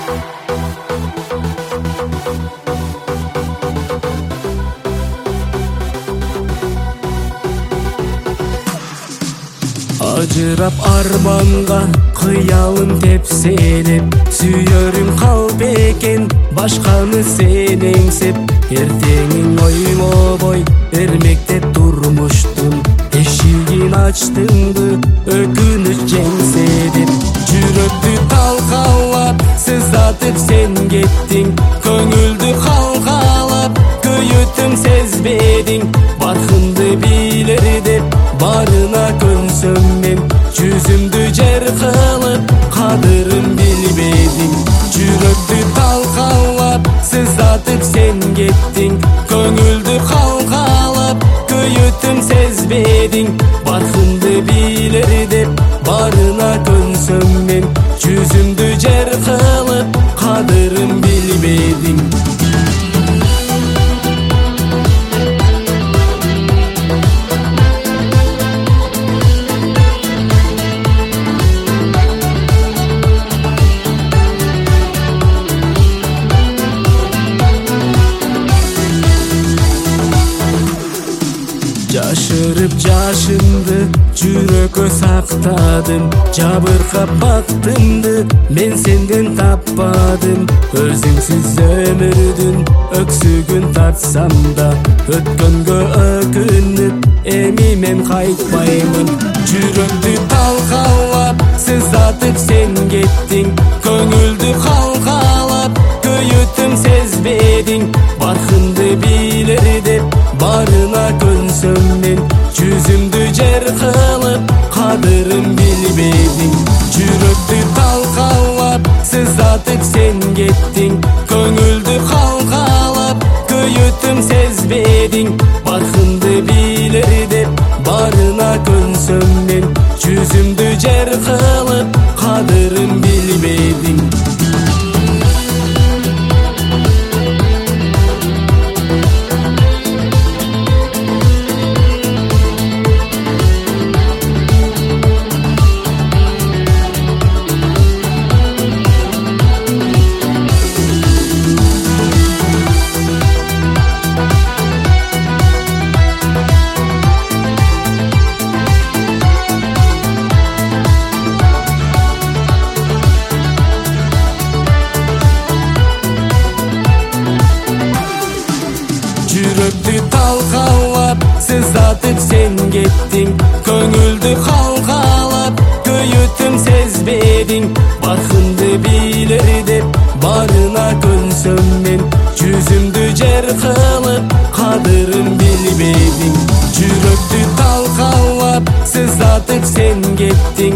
Ажырап арманга кыялым тепселеп, сүйөрүң калп экен башканы сен эңсеп. Эртеңин ойлобой эрмектеп турмуштун, эшигин ачтыңбы өкүнүч жеңсе деп. Жүрөктү талкалап сыздатып сен кеттиң, көңүлдү калкалап көйөтүм сезбедиң. Баркынды билер деп барына көнсөм мен, жүзүмдү жер кылып кадырын билбедиң. Жүрөктү талкалап сыздатып сен кеттиң, көңүлдү калкалап көйөтүм сезбедиң. Баркынды билер деп барына көнсөм мен, жүзүмдү жер кылып кадырын билбедиң. Жашырып жашымды жүрөккө сактадым, жабыркап бактымды мен сенден таппадым. Өзүңсүз өмүрдүн өксүгүн тартсам да, өткөнгө өкүнүп эми мен кайтпаймын. Жүрөктү талкалап сыздатып сен кеттиң, көңүлдү калкалап көйөтүм сезбедиң. Баркынды билер деп барына көнсөм мен, жүзүмдү жер кылып кадырын билбедиң. Жүрөктү талкалап сыздатып сен кеттиң, көңүлдү калкалап көйөтүм сезбедиң. Баркынды билер деп барына көнсөм мен, жүзүмдү жер кылып кадырын билбедиң. Жүрөктү талкалап сыздатып сен кеттиң, көңүлдү калкалап көйөтүм сезбедиң. Баркынды билер деп барына көнсөм мен, жүзүмдү жер кылып кадырын билбедиң. Жүрөктү талкалап сыздатып сен кеттиң,